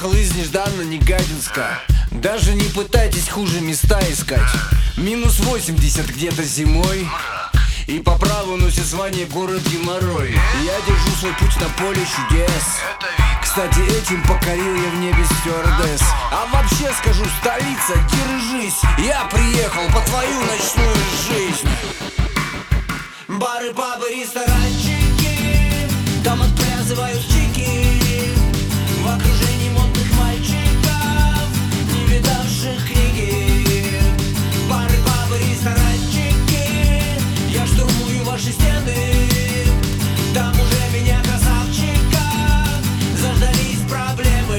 приехал из Нежданно-Негатинска. Даже не пытайтесь хуже места искать. Минус 80 где-то зимой, и по праву носит звание город геморрой. Я держу свой путь на поле чудес. Кстати, этим покорил я в небе стюардесс. А вообще скажу, столица, держись. Я приехал по твою ночную жизнь. Бары, пабы, ресторанчики, там отплясывают чики в окружении модных мальчиков, не видавших книги. Бары, пабы, ресторанчики, я штурмую ваши стены. Там уже меня, красавчика, заждались проблемы.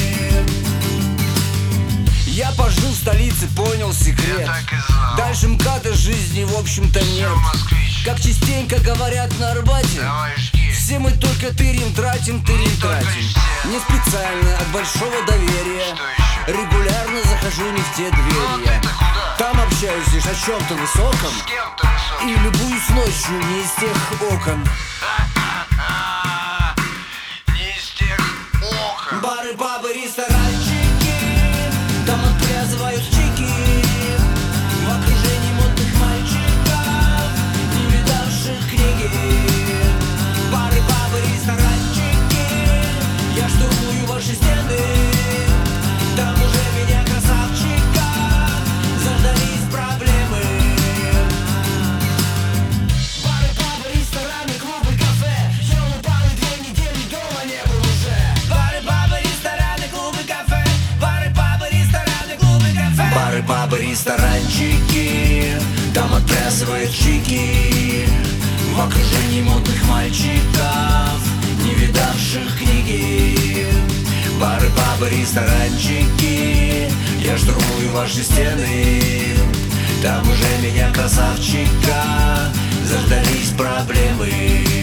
Я пожил в столице, понял секрет. Дальше МКАДа жизни в общем-то нет. Как частенько говорят на Арбате, все мы только тырим, тратим. Не специально, от большого доверия. Регулярно захожу не в те двери я. Там общаюсь лишь о чем-то высоком, и любуюсь ночью не из тех окон. Бары, пабы, ресторанчики, там отплясывают чики в окружении модных мальчиков, не видавших книги. Бары, пабы, ресторанчики, я штурмую ваши стены. Там уже меня, красавчика, заждались проблемы. Бары, пабы, рестораны, клубы, кафе. Ел упал и 2 недели дома не был уже. Бары, пабы, рестораны, клубы, кафе. Бары, пабы, рестораны, клубы, кафе. Бары, пабы, ресторанчики, там отплясывают чики в окружении модных мальчиков, не видавших книги. Бары, пабы, ресторанчики, я штурмую ваши стены. Там уже меня, красавчика, заждались проблемы.